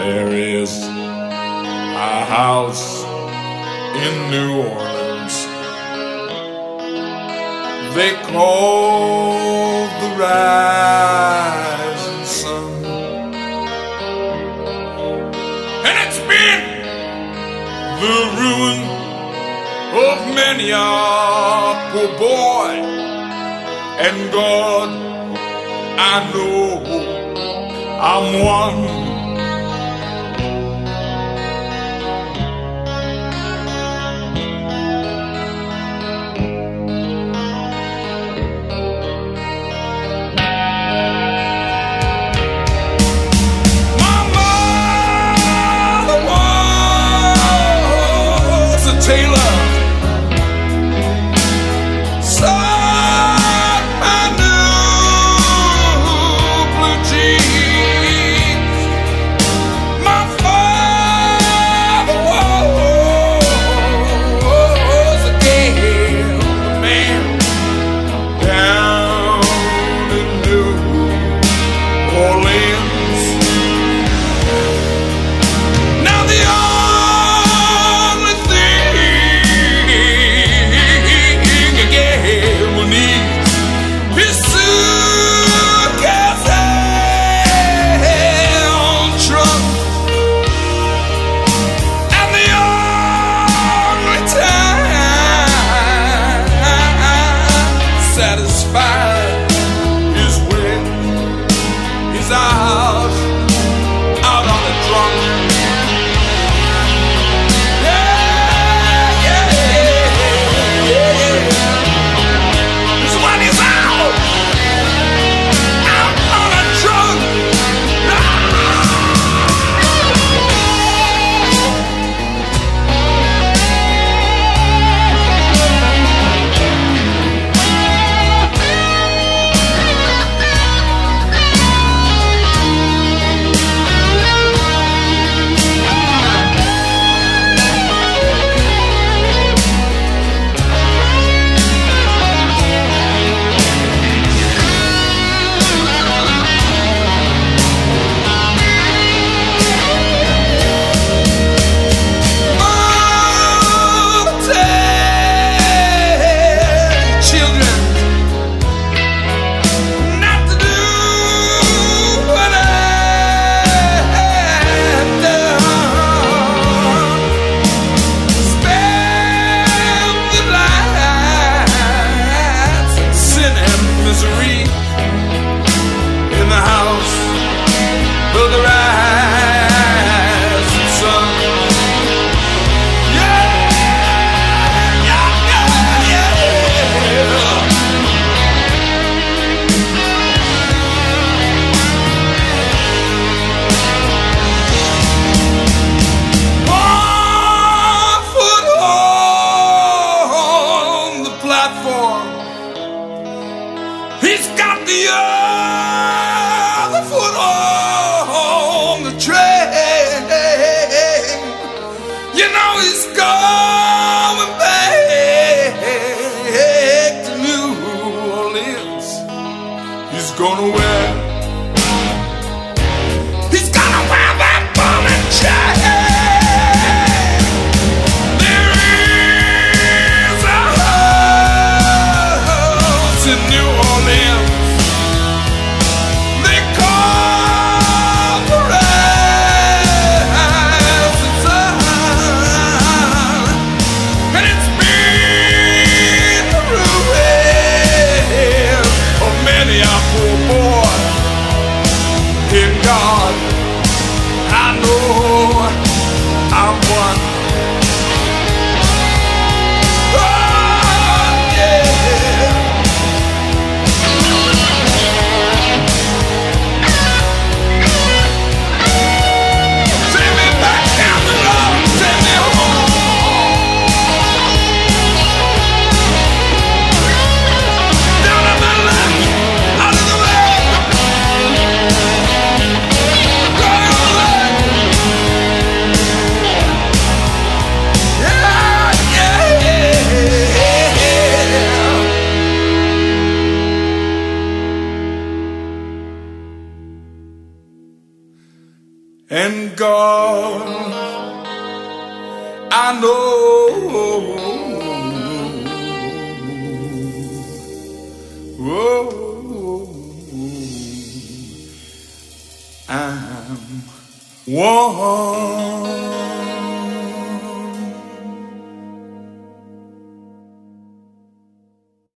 There is a house in New Orleans they call the Rising Sun, and it's been the ruin of many a poor boy. And God, I know I'm one. My mother was a tailor. He's got the other foot on the train. You know he's going back to New Orleans. He's gonna wear that bullet chain. There is a house in New Orleans they call the Rising Sun, and it's been the ruin of many a poor boy. In God, I know I'm one. Oh, yeah. Take me back down the road, take me home. Down on my left, out of the way. Right on the left. And God, I know, I'm one.